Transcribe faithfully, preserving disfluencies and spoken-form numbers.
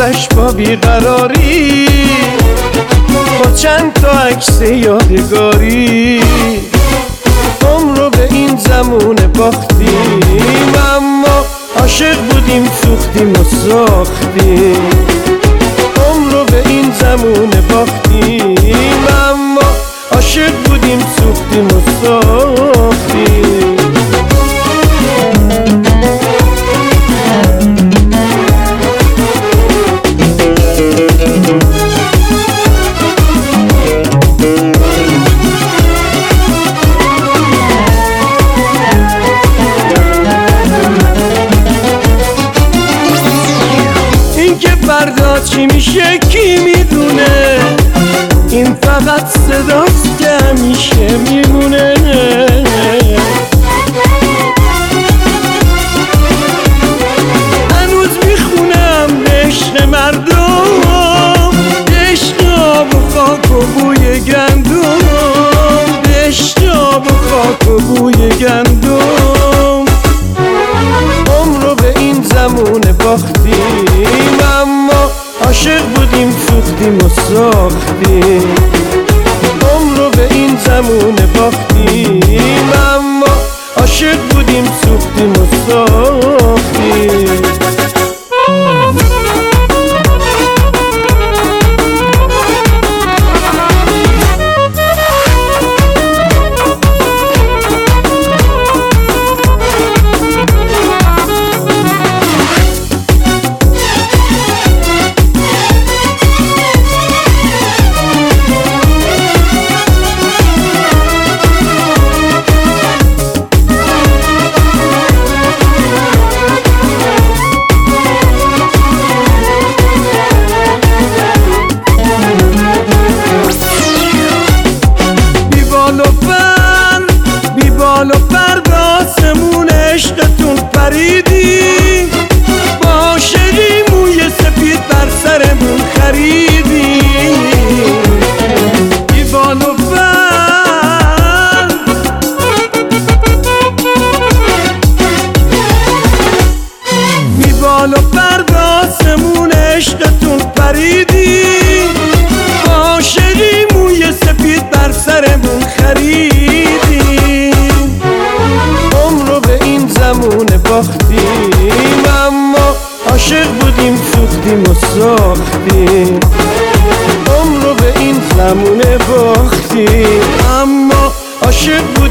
گذشت با بیقراری، با چند تا عکس یادگاری. عمر رو به این زمونه باختیم، اما عاشق بودیم سوختیم و ساختیم. عمر رو به این زمونه باختیم، اما عاشق بودیم سوختیم و ساختیم. فردا چی میشه کی میدونه، این فقط صداست که همیشه میمونه. هنوز میخونم به عشق مردم، به عشق آب و خاک و بوی گندم، به عشق آب و خاک و بوی گندم. عمر رو به این زمونه باختیم، اما عاشق بودیم سوختیم و ساختیم. عمر رو به این زمونه باختیم، اما عاشق بودیم سوختیم و ساختیم. بال و پرداسمون عشقتون پریدی، با عاشقی موی سفید بر سرمون خریدی. بی بال و پر بی بال و پرداسمون عشقتون پریدی، با عاشقی موی سفید بر سرمون خریدی. زمونه باختیم، اما عاشق بودیم سوختیم و ساختیم. عمر رو به این زمونه باختیم، اما عاشق